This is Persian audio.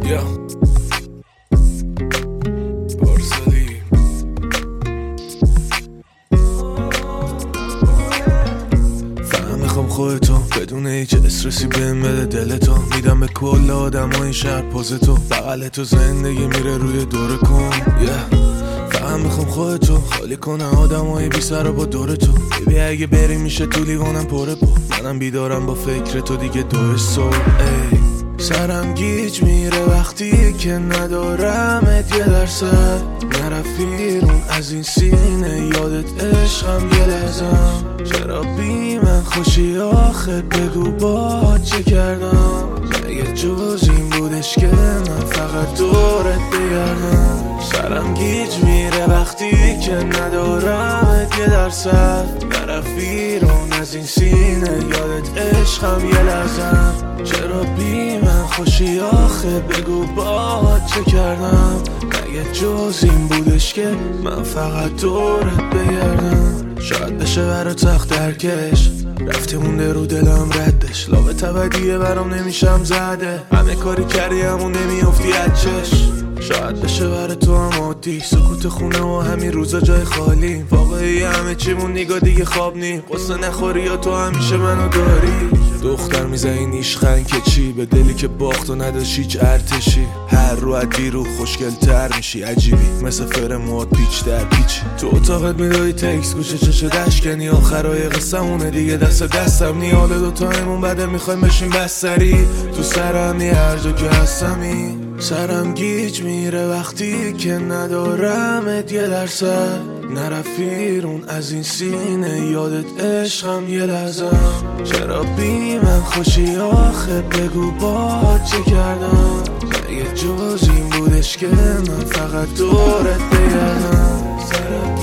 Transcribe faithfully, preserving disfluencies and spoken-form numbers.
یا بارسالی فهم میخوام خودتو بدون هیچ استرسی بهم بده دلتو میدم به کل آدم های شهر پوزتو بغلتو زندگی میره روی دور کن yeah. فهم میخوام خودتو خالی کنه آدم های بی سر و با دورتو بیبی اگه بری میشه تو لیوانم پره پا منم بیدارم با فکر تو دیگه دو صبح ای سرم گیج میره وقتی که ندارمت یه درصد نرفیرون از این سینه یادت عشقم یه لحظم چرا بی من خوشی آخه بگو با چه کردم مگه جز این بودش که من فقط دورت بگردم سرم گیج میره وقتی که ندارمت یه درصد نرفیرون از این سینه یادت عشقم یه لحظم چرا بی من خوشی آخه بگو با چه کردم مگه جز این بودش که من فقط دورت بگردم شاید بشه برا تخت درکش رفته مونده رو دلم ردش لابه تبدیه برام نمیشم زده همه کاری کردی همون نمیافتی ازش شاید بشه برای تو هم عادی سکوت خونه و همین روزا جای خالی واقعی همه چیمون نگاه دیگه خواب نی قصه نخوری یا تو همیشه منو داری دختر میزنی نیشخن که چی به دلی که باخت و نداشت هیچ ارتشی هر رو عدی رو خوشگل تر میشی عجیبی مثل فرموات پیچ در پیچ تو اتاقت میدادی تکس گوشه چشه دشکنی آخرای قصمونه دیگه دست دستم نی حال دوتایمون بده میخوایم بشیم بستری تو سرمی هر جا که هستمی سرم گیج میره وقتی که ندارمت یه درصد نرفیرون از این سینه یادت عشقم یه لحظم چرا بی من خوشی آخه بگو با چه کردم مگه جز این بودش که من فقط دورت بگردم